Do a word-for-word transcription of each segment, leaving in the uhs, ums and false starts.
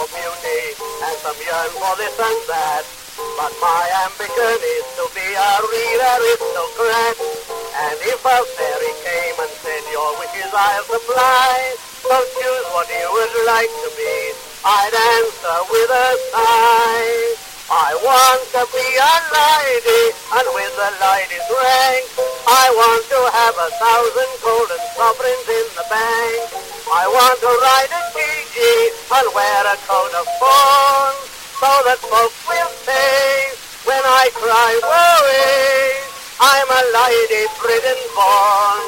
for beauty and some yearn for this and that. But my ambition is to be a real aristocrat. And if a fairy came and said, your wishes I'll supply, so choose what you would like to be, I'd answer with a sigh. I want to be a lady, and with the lady's rank, I want to have a thousand golden sovereigns in the bank. I want to ride a gigi and wear a coat of fawns, so that folks will say, when I cry, woe, I'm a lady bred and born.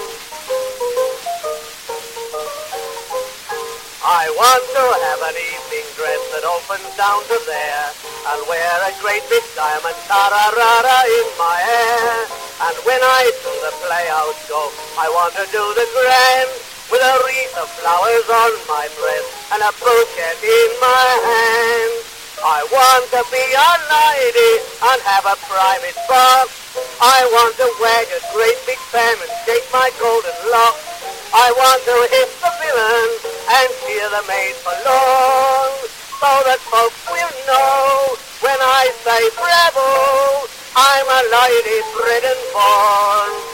I want to have an evening dress that opens down to there, and wear a great big diamond tararara in my hair. And when I to the playhouse go, I want to do the grand, with a wreath of flowers on my breast and a bouquet in my hand. I want to be a lady and have a private box. I want to wag a great big fan and shake my golden locks. I want to hit the villain and cheer the maid forlorn, so that folks will know when I say bravo, I'm a lady bred and born.